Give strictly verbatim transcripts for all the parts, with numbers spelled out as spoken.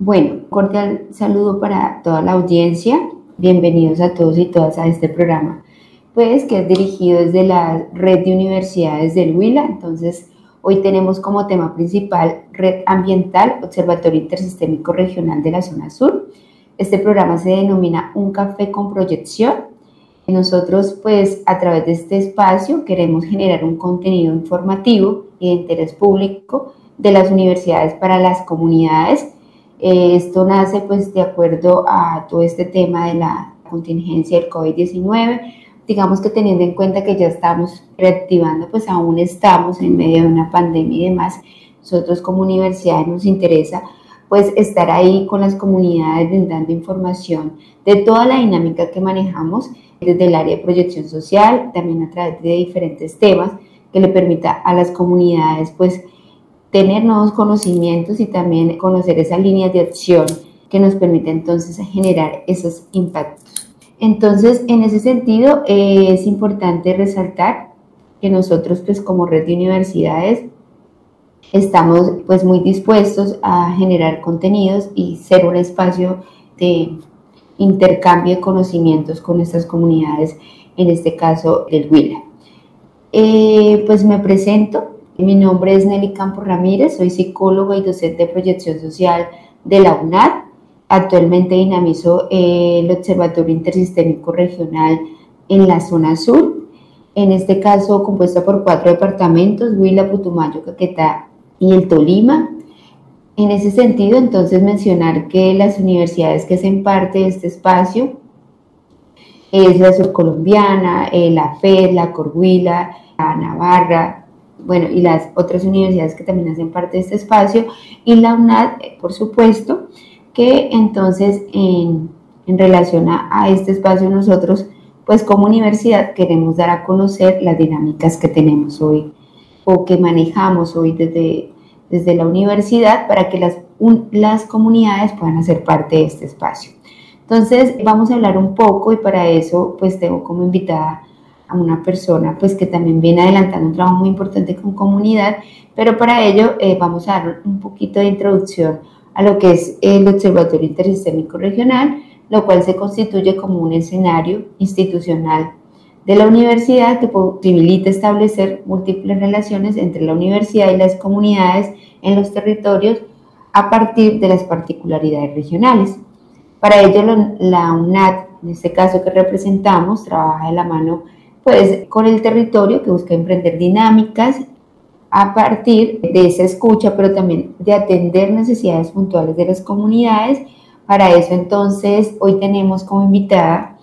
Bueno, cordial saludo para toda la audiencia. Bienvenidos a todos y todas a este programa, pues que es dirigido desde la Red de Universidades del Huila. Entonces, hoy tenemos como tema principal Red Ambiental, Observatorio Intersistémico Regional de la Zona Sur. Este programa se denomina Un Café con Proyección. Nosotros, pues, a través de este espacio queremos generar un contenido informativo y de interés público de las universidades para las comunidades. Eh, esto nace, pues, de acuerdo a todo este tema de la contingencia del COVID diecinueve. Digamos que teniendo en cuenta que ya estamos reactivando, pues aún estamos en medio de una pandemia y demás, nosotros como universidad nos interesa pues estar ahí con las comunidades brindando información de toda la dinámica que manejamos desde el área de proyección social, también a través de diferentes temas que le permita a las comunidades pues tener nuevos conocimientos y también conocer esas líneas de acción que nos permite entonces generar esos impactos. Entonces, en ese sentido, eh, es importante resaltar que nosotros pues como red de universidades estamos pues muy dispuestos a generar contenidos y ser un espacio de intercambio de conocimientos con nuestras comunidades, en este caso del Huila. Eh, pues me presento, mi nombre es Nelly Campos Ramírez, soy psicóloga y docente de proyección social de la U N A D. Actualmente dinamizo eh, el Observatorio Intersistémico Regional en la Zona Sur, en este caso compuesta por cuatro departamentos: Huila, Putumayo, Caquetá y el Tolima. En ese sentido, entonces, mencionar que las universidades que hacen parte de este espacio es la Surcolombiana, eh, la F E D, la Corhuila, la Navarra, bueno, y las otras universidades que también hacen parte de este espacio, y la U N A D, por supuesto, que entonces en, en relación a, a este espacio nosotros, pues como universidad, queremos dar a conocer las dinámicas que tenemos hoy o que manejamos hoy desde desde la universidad para que las, un, las comunidades puedan hacer parte de este espacio. Entonces vamos a hablar un poco y para eso pues tengo como invitada a una persona pues que también viene adelantando un trabajo muy importante con comunidad, pero para ello eh, vamos a dar un poquito de introducción a lo que es el Observatorio Intersistémico Regional, lo cual se constituye como un escenario institucional de la universidad que posibilita establecer múltiples relaciones entre la universidad y las comunidades en los territorios a partir de las particularidades regionales. Para ello, la U N A D, en este caso que representamos, trabaja de la mano pues, con el territorio que busca emprender dinámicas a partir de esa escucha, pero también de atender necesidades puntuales de las comunidades. Para eso, entonces, hoy tenemos como invitada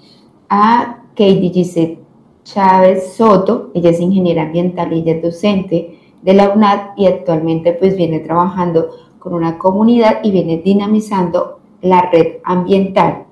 a Katie Gisette Chávez Soto. Ella es ingeniera ambiental y ella es docente de la U N A D y actualmente pues viene trabajando con una comunidad y viene dinamizando la red ambiental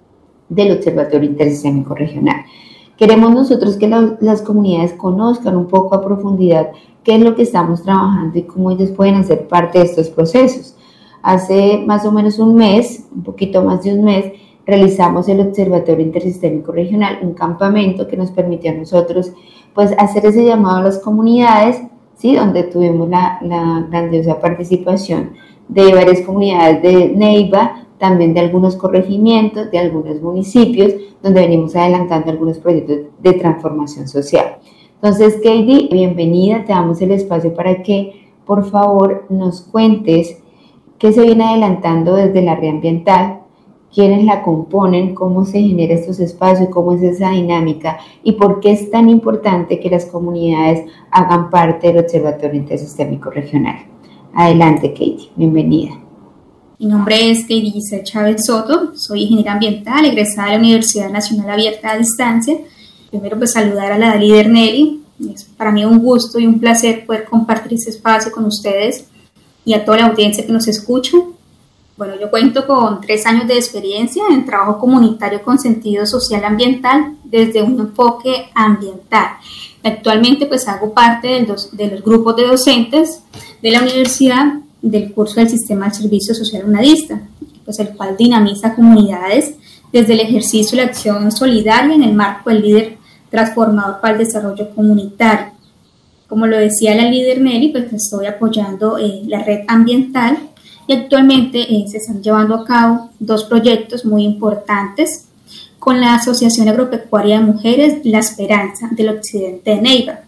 del Observatorio Intersistémico Regional. Queremos nosotros que la, las comunidades conozcan un poco a profundidad qué es lo que estamos trabajando y cómo ellos pueden hacer parte de estos procesos. Hace más o menos un mes, un poquito más de un mes, realizamos el Observatorio Intersistémico Regional, un campamento que nos permitió a nosotros pues, hacer ese llamado a las comunidades, ¿sí? Donde tuvimos la, la grandiosa participación de varias comunidades de Neiva, también de algunos corregimientos, de algunos municipios, donde venimos adelantando algunos proyectos de transformación social. Entonces, Katie, bienvenida, te damos el espacio para que, por favor, nos cuentes qué se viene adelantando desde la red ambiental, quiénes la componen, cómo se genera estos espacios, cómo es esa dinámica y por qué es tan importante que las comunidades hagan parte del Observatorio Intersistémico Regional. Adelante, Katie, bienvenida. Mi nombre es Katie Gisette Chávez Soto, soy ingeniera ambiental, egresada de la Universidad Nacional Abierta a Distancia. Primero, pues saludar a la líder Nelly. Es para mí un gusto y un placer poder compartir este espacio con ustedes y a toda la audiencia que nos escucha. Bueno, yo cuento con tres años de experiencia en trabajo comunitario con sentido social ambiental desde un enfoque ambiental. Actualmente pues hago parte de los, de los grupos de docentes de la universidad del curso del Sistema del Servicio Social UNADista, pues el cual dinamiza comunidades desde el ejercicio de la acción solidaria en el marco del líder transformador para el desarrollo comunitario. Como lo decía la líder Nelly, pues estoy apoyando eh, la red ambiental y actualmente eh, se están llevando a cabo dos proyectos muy importantes con la Asociación Agropecuaria de Mujeres La Esperanza del Occidente de Neiva.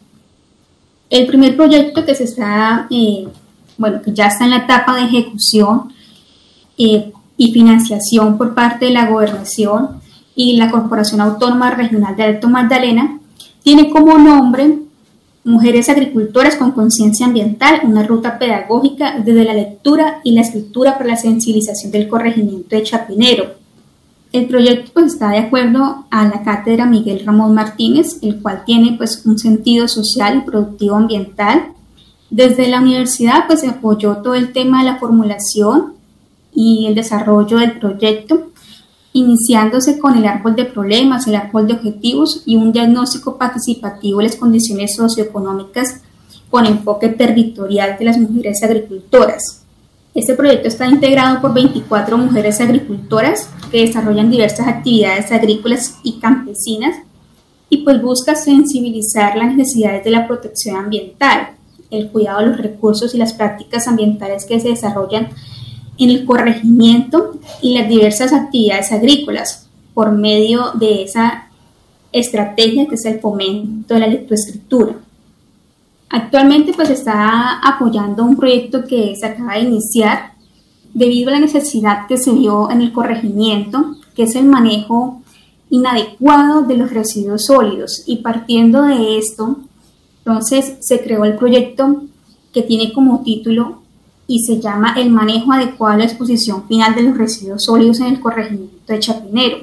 El primer proyecto que se está, eh, bueno, que ya está en la etapa de ejecución eh, y financiación por parte de la Gobernación y la Corporación Autónoma Regional de Alto Magdalena, tiene como nombre Mujeres Agricultoras con Conciencia Ambiental, una ruta pedagógica desde la lectura y la escritura para la sensibilización del corregimiento de Chapinero. El proyecto pues, está de acuerdo a la cátedra Miguel Ramón Martínez, el cual tiene pues, un sentido social y productivo ambiental. Desde la universidad pues, se apoyó todo el tema de la formulación y el desarrollo del proyecto, iniciándose con el árbol de problemas, el árbol de objetivos y un diagnóstico participativo de las condiciones socioeconómicas con enfoque territorial de las mujeres agricultoras. Este proyecto está integrado por veinticuatro mujeres agricultoras que desarrollan diversas actividades agrícolas y campesinas y pues busca sensibilizar las necesidades de la protección ambiental, el cuidado de los recursos y las prácticas ambientales que se desarrollan en el corregimiento y las diversas actividades agrícolas por medio de esa estrategia que es el fomento de la lectoescritura. Actualmente pues está apoyando un proyecto que se acaba de iniciar debido a la necesidad que se vio en el corregimiento, que es el manejo inadecuado de los residuos sólidos, y partiendo de esto, entonces se creó el proyecto que tiene como título y se llama El manejo adecuado a la exposición final de los residuos sólidos en el corregimiento de Chapinero.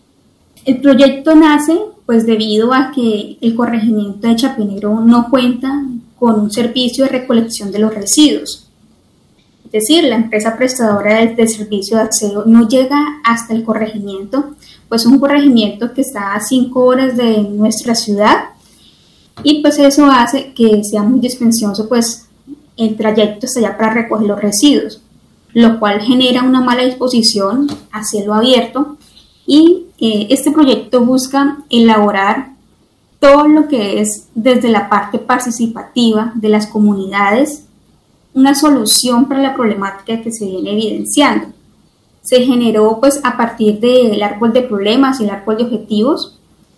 El proyecto nace pues debido a que el corregimiento de Chapinero no cuenta con un servicio de recolección de los residuos. Es decir, la empresa prestadora del, del servicio de aseo no llega hasta el corregimiento, pues es un corregimiento que está a cinco horas de nuestra ciudad, y pues eso hace que sea muy dispendioso pues el trayecto hasta allá para recoger los residuos, lo cual genera una mala disposición a cielo abierto, y eh, este proyecto busca elaborar todo lo que es desde la parte participativa de las comunidades, una solución para la problemática que se viene evidenciando. Se generó pues a partir del árbol de problemas y el árbol de objetivos,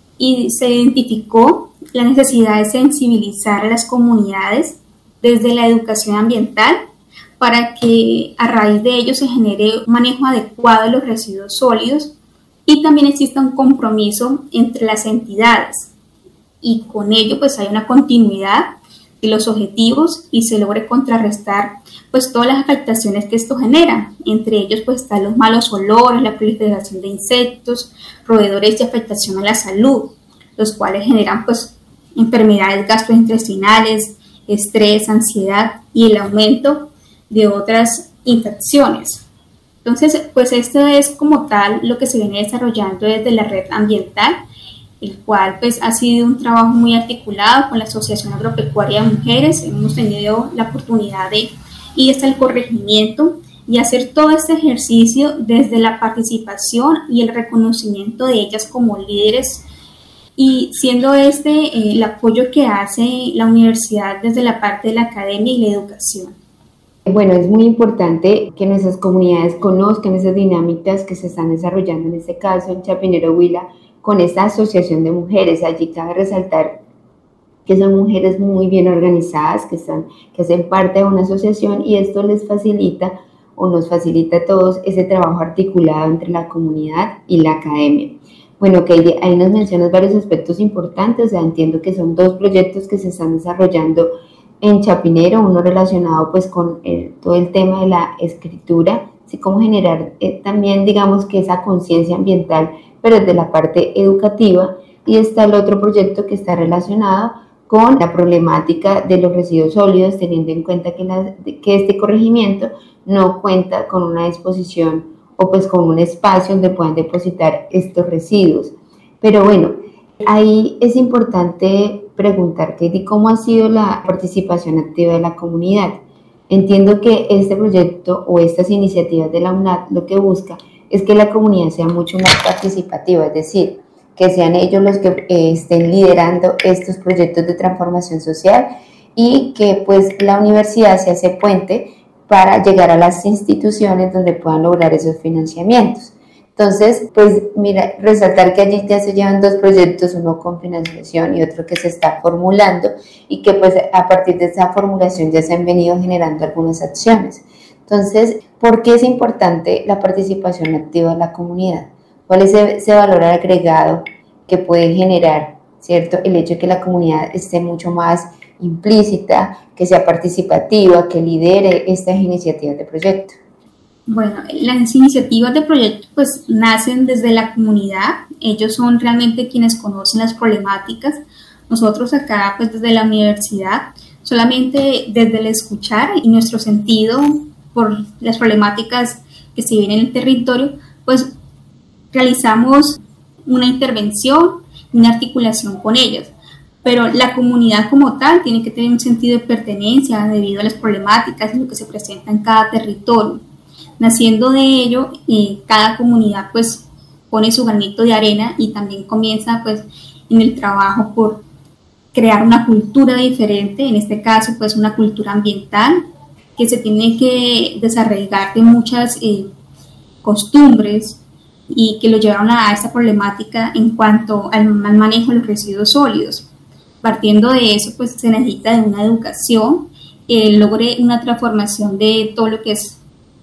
y se identificó la necesidad de sensibilizar a las comunidades desde la educación ambiental para que a raíz de ello se genere un manejo adecuado de los residuos sólidos, y también exista un compromiso entre las entidades, y con ello pues hay una continuidad de los objetivos y se logre contrarrestar pues todas las afectaciones que esto genera. Entre ellos pues están los malos olores, la proliferación de insectos, roedores y afectación a la salud, los cuales generan pues enfermedades gastrointestinales, estrés, ansiedad y el aumento de otras infecciones. Entonces, pues esto es como tal lo que se viene desarrollando desde la red ambiental, el cual pues ha sido un trabajo muy articulado con la Asociación Agropecuaria de Mujeres. Hemos tenido la oportunidad de ir hasta el corregimiento y hacer todo este ejercicio desde la participación y el reconocimiento de ellas como líderes, y siendo este eh, el apoyo que hace la universidad desde la parte de la academia y la educación. Bueno, es muy importante que nuestras comunidades conozcan esas dinámicas que se están desarrollando, en este caso en Chapinero Huila, con esta asociación de mujeres. Allí cabe resaltar que son mujeres muy bien organizadas, que, están, que hacen parte de una asociación, y esto les facilita o nos facilita a todos ese trabajo articulado entre la comunidad y la academia. Bueno, que ahí nos mencionas varios aspectos importantes. O sea, entiendo que son dos proyectos que se están desarrollando en Chapinero, uno relacionado pues con el, todo el tema de la escritura, así como generar eh, también digamos que esa conciencia ambiental, pero desde la parte educativa, y está el otro proyecto que está relacionado con la problemática de los residuos sólidos, teniendo en cuenta que, la, que este corregimiento no cuenta con una disposición o pues con un espacio donde puedan depositar estos residuos. Pero bueno, ahí es importante preguntar, Katie, ¿cómo ha sido la participación activa de la comunidad? Entiendo que este proyecto o estas iniciativas de la U N A D lo que busca es que la comunidad sea mucho más participativa, es decir, que sean ellos los que eh, estén liderando estos proyectos de transformación social, y que pues la universidad se hace puente para llegar a las instituciones donde puedan lograr esos financiamientos. Entonces, pues mira, resaltar que allí ya se llevan dos proyectos, uno con financiación y otro que se está formulando, y que pues a partir de esa formulación ya se han venido generando algunas acciones. Entonces, ¿por qué es importante la participación activa de la comunidad? ¿Cuál es ese, ese valor agregado que puede generar, ¿cierto? El hecho de que la comunidad esté mucho más implícita, que sea participativa, que lidere estas iniciativas de proyecto. Bueno, las iniciativas de proyecto pues nacen desde la comunidad, ellos son realmente quienes conocen las problemáticas. Nosotros acá pues desde la universidad, solamente desde el escuchar y nuestro sentido por las problemáticas que se viven en el territorio, pues realizamos una intervención, una articulación con ellas. Pero la comunidad como tal tiene que tener un sentido de pertenencia debido a las problemáticas y lo que se presenta en cada territorio. Naciendo de ello, eh, cada comunidad pues pone su granito de arena y también comienza pues en el trabajo por crear una cultura diferente, en este caso pues una cultura ambiental que se tiene que desarraigar de muchas eh, costumbres y que lo llevaron a esta problemática en cuanto al mal manejo de los residuos sólidos. Partiendo de eso pues se necesita de una educación que logre una transformación de todo lo que es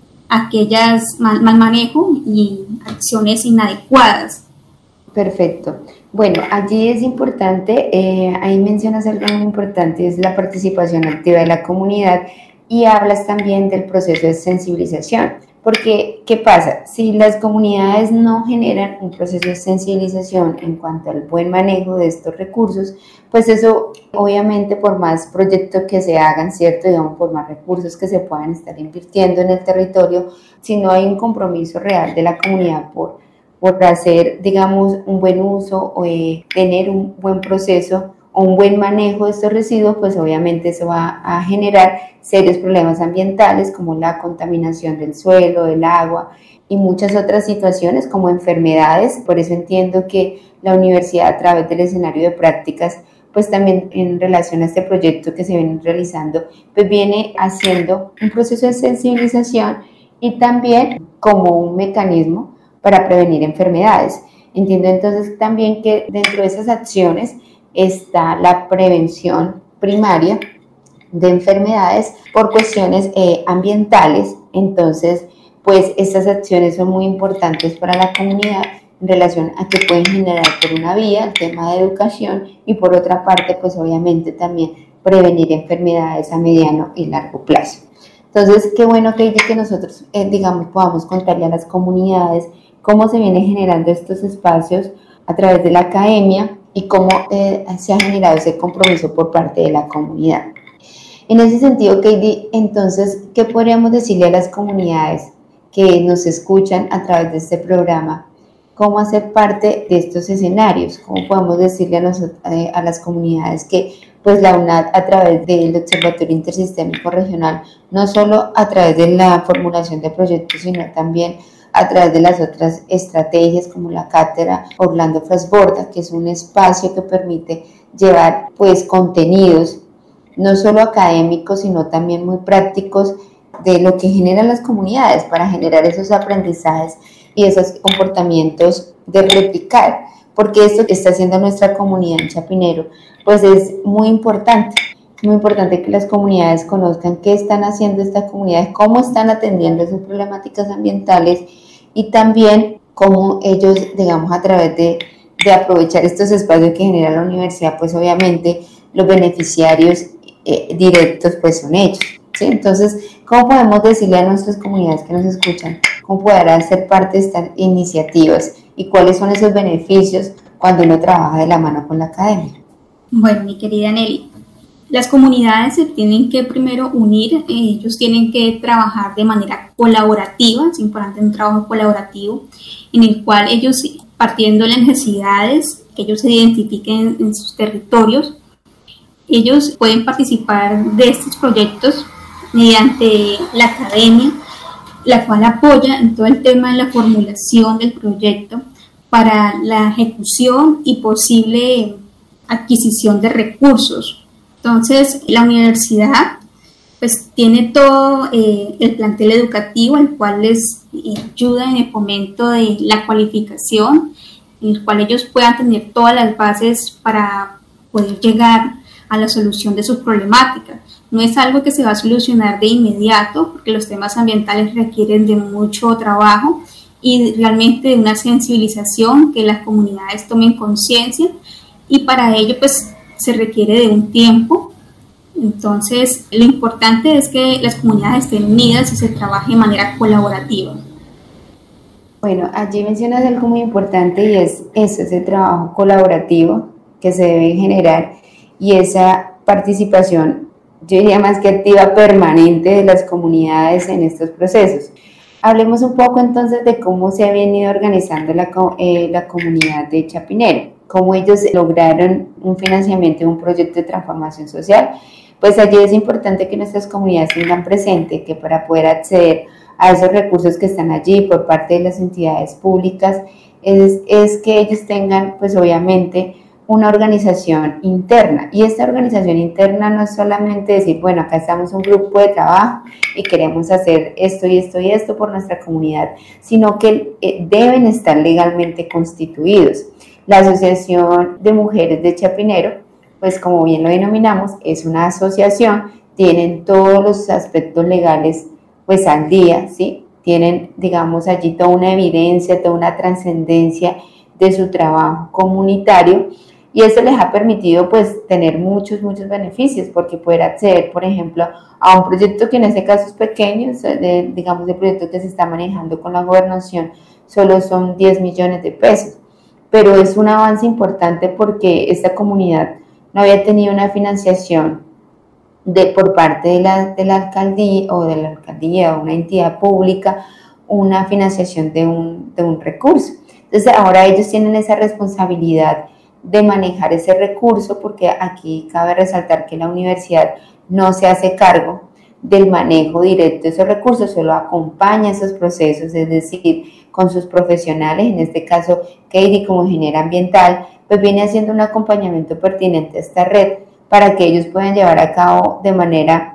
aquellas mal, mal manejo y acciones inadecuadas. Perfecto. Bueno, allí es importante, eh, ahí mencionas algo muy importante, es la participación activa de la comunidad, y hablas también del proceso de sensibilización, porque ¿qué pasa? Si las comunidades no generan un proceso de sensibilización en cuanto al buen manejo de estos recursos, pues eso obviamente por más proyectos que se hagan, ¿cierto? Digamos, por más recursos que se puedan estar invirtiendo en el territorio, si no hay un compromiso real de la comunidad por, por hacer, digamos, un buen uso o eh, tener un buen proceso o un buen manejo de estos residuos, pues obviamente eso va a generar serios problemas ambientales como la contaminación del suelo, del agua y muchas otras situaciones como enfermedades. Por eso entiendo que la universidad, a través del escenario de prácticas, pues también en relación a este proyecto que se viene realizando, pues viene haciendo un proceso de sensibilización y también como un mecanismo para prevenir enfermedades. Entiendo entonces también que dentro de esas acciones está la prevención primaria de enfermedades por cuestiones eh, ambientales. Entonces, pues estas acciones son muy importantes para la comunidad en relación a que pueden generar por una vía el tema de educación y por otra parte, pues obviamente también prevenir enfermedades a mediano y largo plazo. Entonces, qué bueno que, que nosotros, eh, digamos, podamos contarle a las comunidades cómo se vienen generando estos espacios a través de la academia y cómo eh, se ha generado ese compromiso por parte de la comunidad. En ese sentido, Katie, entonces, ¿qué podríamos decirle a las comunidades que nos escuchan a través de este programa? ¿Cómo hacer parte de estos escenarios? ¿Cómo podemos decirle a, nosotros, eh, a las comunidades que pues la UNAD, a través del Observatorio Intersistémico Regional, no solo a través de la formulación de proyectos, sino también a través de las otras estrategias como la cátedra Orlando Frasborda, que es un espacio que permite llevar pues contenidos no solo académicos, sino también muy prácticos de lo que generan las comunidades para generar esos aprendizajes y esos comportamientos de replicar, porque esto que está haciendo nuestra comunidad en Chapinero, pues es muy importante, es muy importante que las comunidades conozcan qué están haciendo estas comunidades, cómo están atendiendo sus problemáticas ambientales y también cómo ellos, digamos, a través de, de aprovechar estos espacios que genera la universidad, pues obviamente los beneficiarios eh, directos pues son ellos, ¿sí? Entonces, ¿cómo podemos decirle a nuestras comunidades que nos escuchan cómo podrán ser parte de estas iniciativas y cuáles son esos beneficios cuando uno trabaja de la mano con la academia? Bueno, mi querida Nelly, las comunidades se tienen que primero unir, ellos tienen que trabajar de manera colaborativa, es importante un trabajo colaborativo en el cual ellos, partiendo de las necesidades que ellos se identifiquen en sus territorios, ellos pueden participar de estos proyectos mediante la academia, la cual apoya en todo el tema de la formulación del proyecto para la ejecución y posible adquisición de recursos. Entonces, la universidad pues tiene todo eh, el plantel educativo, el cual les eh, ayuda en el fomento de la cualificación, en el cual ellos puedan tener todas las bases para poder llegar a la solución de sus problemáticas. No es algo que se va a solucionar de inmediato, porque los temas ambientales requieren de mucho trabajo y realmente de una sensibilización, que las comunidades tomen conciencia, y para ello pues se requiere de un tiempo. Entonces lo importante es que las comunidades estén unidas y se trabaje de manera colaborativa. Bueno, allí mencionas algo muy importante y es eso, ese trabajo colaborativo que se debe generar y esa participación, yo diría más que activa, permanente de las comunidades en estos procesos. Hablemos un poco entonces de cómo se ha venido organizando la, eh, la comunidad de Chapinero, cómo ellos lograron un financiamiento de un proyecto de transformación social. Pues allí es importante que nuestras comunidades tengan presente que para poder acceder a esos recursos que están allí por parte de las entidades públicas, es, es que ellos tengan pues obviamente una organización interna, y esta organización interna no es solamente decir, bueno, acá estamos un grupo de trabajo y queremos hacer esto y esto y esto por nuestra comunidad, sino que eh, deben estar legalmente constituidos. La Asociación de Mujeres de Chapinero, pues como bien lo denominamos, es una asociación, tienen todos los aspectos legales pues al día, ¿sí? Tienen, digamos, allí toda una evidencia, toda una trascendencia de su trabajo comunitario, y eso les ha permitido pues tener muchos, muchos beneficios, porque poder acceder, por ejemplo, a un proyecto que en este caso es pequeño, de, digamos, el proyecto que se está manejando con la gobernación, solo son diez millones de pesos, pero es un avance importante porque esta comunidad no había tenido una financiación de, por parte de la, de la alcaldía o de la alcaldía o una entidad pública, una financiación de un, de un recurso. Entonces ahora ellos tienen esa responsabilidad de manejar ese recurso, porque aquí cabe resaltar que la universidad no se hace cargo del manejo directo de esos recursos, solo acompaña esos procesos, es decir, con sus profesionales, en este caso Katie como ingeniera ambiental, pues viene haciendo un acompañamiento pertinente a esta red para que ellos puedan llevar a cabo de manera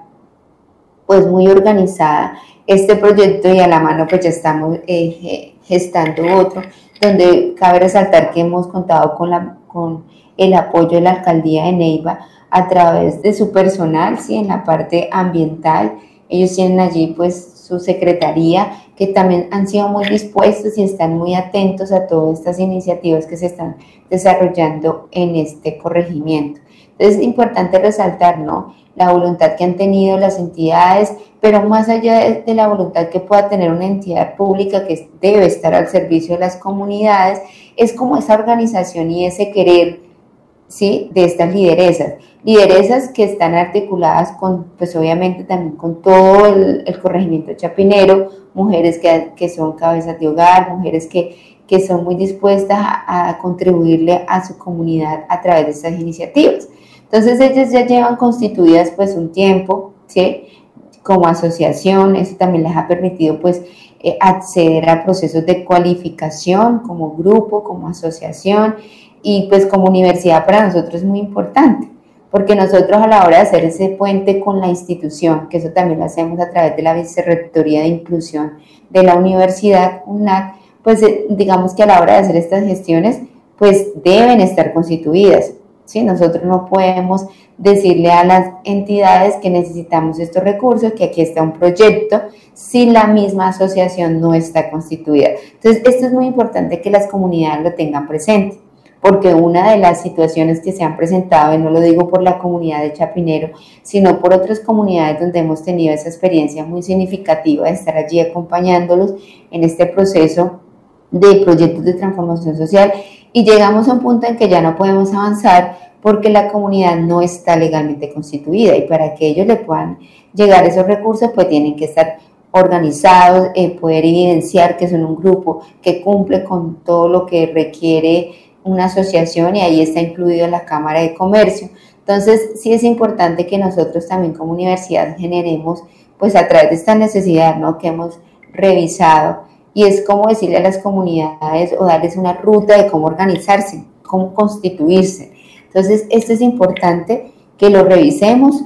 pues muy organizada este proyecto, y a la mano pues ya estamos eh, gestando otro, donde cabe resaltar que hemos contado con, la, con el apoyo de la alcaldía de Neiva a través de su personal, ¿sí? En la parte ambiental. Ellos tienen allí pues su secretaría, que también han sido muy dispuestos y están muy atentos a todas estas iniciativas que se están desarrollando en este corregimiento. Entonces es importante resaltar, ¿no?, la voluntad que han tenido las entidades, pero más allá de, de la voluntad que pueda tener una entidad pública que debe estar al servicio de las comunidades, es como esa organización y ese querer, ¿sí?, de estas lideresas, lideresas que están articuladas con, pues obviamente también con todo el, el corregimiento chapinero, mujeres que, que son cabezas de hogar, mujeres que, que son muy dispuestas a, a contribuirle a su comunidad a través de estas iniciativas. Entonces ellas ya llevan constituidas pues un tiempo, ¿sí?, como asociación. Eso también les ha permitido pues eh, acceder a procesos de cualificación como grupo, como asociación, y pues como universidad para nosotros es muy importante, porque nosotros a la hora de hacer ese puente con la institución, que eso también lo hacemos a través de la Vicerrectoría de Inclusión de la Universidad, U N A C, pues eh, digamos que a la hora de hacer estas gestiones pues deben estar constituidas, ¿sí? Nosotros no podemos decirle a las entidades que necesitamos estos recursos, que aquí está un proyecto, si la misma asociación no está constituida. Entonces, esto es muy importante que las comunidades lo tengan presente, porque una de las situaciones que se han presentado, y no lo digo por la comunidad de Chapinero, sino por otras comunidades donde hemos tenido esa experiencia muy significativa de estar allí acompañándolos en este proceso de proyectos de transformación social, y llegamos a un punto en que ya no podemos avanzar porque la comunidad no está legalmente constituida, y para que ellos le puedan llegar esos recursos pues tienen que estar organizados, eh, poder evidenciar que son un grupo que cumple con todo lo que requiere una asociación, y ahí está incluido la Cámara de Comercio. Entonces sí es importante que nosotros también como universidad generemos pues a través de esta necesidad, ¿no?, que hemos revisado, y es como decirle a las comunidades o darles una ruta de cómo organizarse, cómo constituirse. Entonces esto es importante que lo revisemos,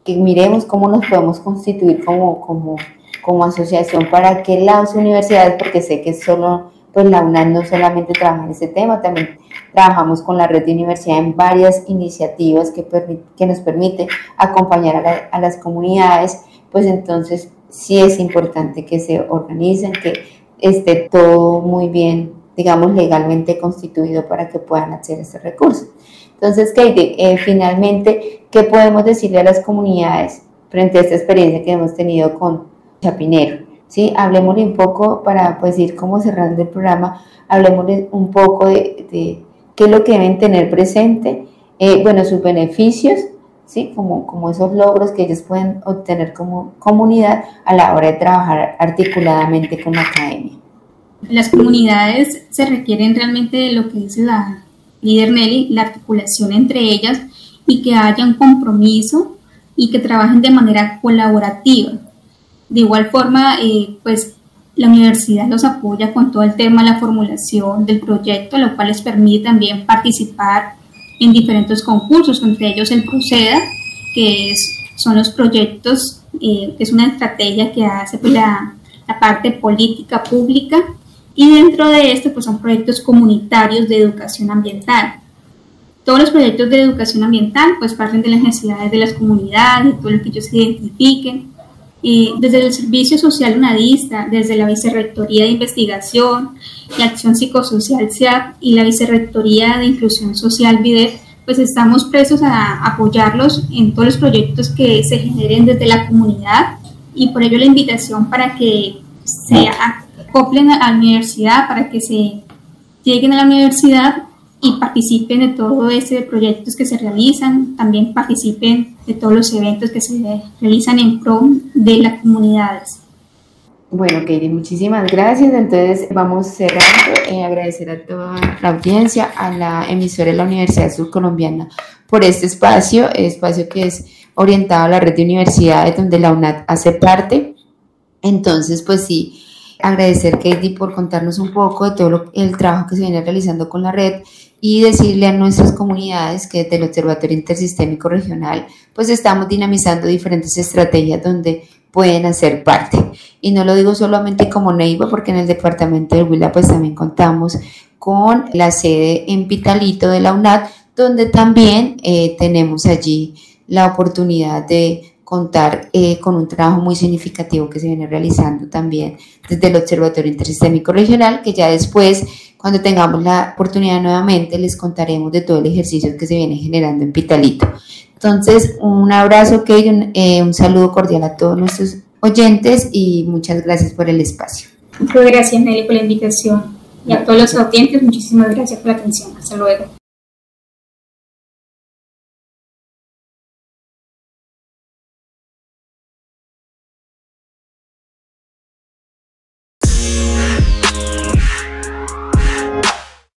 que miremos cómo nos podemos constituir como, como, como asociación para que las universidades, porque sé que solo, pues la UNAD no solamente trabaja en este tema, también trabajamos con la red de universidad en varias iniciativas que, que nos permiten acompañar a, la, a las comunidades, pues entonces sí es importante que se organicen, que esté todo muy bien, digamos, legalmente constituido para que puedan acceder a este recurso. Entonces, Katie, eh, finalmente, ¿qué podemos decirle a las comunidades frente a esta experiencia que hemos tenido con Chapinero? ¿Sí? Hablemosle un poco, para pues ir como cerrando el programa, hablemosle un poco de, de qué es lo que deben tener presente, eh, bueno, sus beneficios, ¿sí? Como, como esos logros que ellos pueden obtener como comunidad a la hora de trabajar articuladamente con la academia. Las comunidades se requieren realmente de lo que dice la líder Nelly, la articulación entre ellas y que haya un compromiso y que trabajen de manera colaborativa. De igual forma, eh, pues la universidad los apoya con todo el tema de la formulación del proyecto, lo cual les permite también participar en diferentes concursos, entre ellos el Proceda, que es, son los proyectos, eh, que es una estrategia que hace pues, la, la parte política pública, y dentro de esto pues, son proyectos comunitarios de educación ambiental. Todos los proyectos de educación ambiental pues parten de las necesidades de las comunidades, de todo lo que ellos identifiquen. Eh, desde el Servicio Social UNADista, desde la Vicerrectoría de Investigación y Acción Psicosocial C I A P y la Vicerrectoría de Inclusión Social V I D E P, pues estamos prestos a apoyarlos en todos los proyectos que se generen desde la comunidad, y por ello la invitación para que se acoplen a la universidad, para que se lleguen a la universidad y participen de todo este proyectos que se realizan, también participen de todos los eventos que se realizan en pro de las comunidades. Bueno, Katie, muchísimas gracias. Entonces vamos cerrando, eh, agradecer a toda la audiencia, a la emisora de la Universidad Surcolombiana por este espacio, espacio que es orientado a la red de universidades donde la UNAD hace parte. Entonces, pues sí, agradecer, Katie, por contarnos un poco de todo lo, el trabajo que se viene realizando con la red, y decirle a nuestras comunidades que desde el Observatorio Intersistémico Regional pues estamos dinamizando diferentes estrategias donde pueden hacer parte. Y no lo digo solamente como Neiva, porque en el departamento del Huila pues también contamos con la sede en Pitalito de la UNAD, donde también eh, tenemos allí la oportunidad de contar eh, con un trabajo muy significativo que se viene realizando también desde el Observatorio Intersistémico Regional, que ya después, cuando tengamos la oportunidad nuevamente, les contaremos de todo el ejercicio que se viene generando en Pitalito. Entonces, un abrazo, Kate, un, eh, un saludo cordial a todos nuestros oyentes y muchas gracias por el espacio. Muchas gracias, Nelly, por la invitación, y a todos los audientes, muchísimas gracias por la atención. Hasta luego.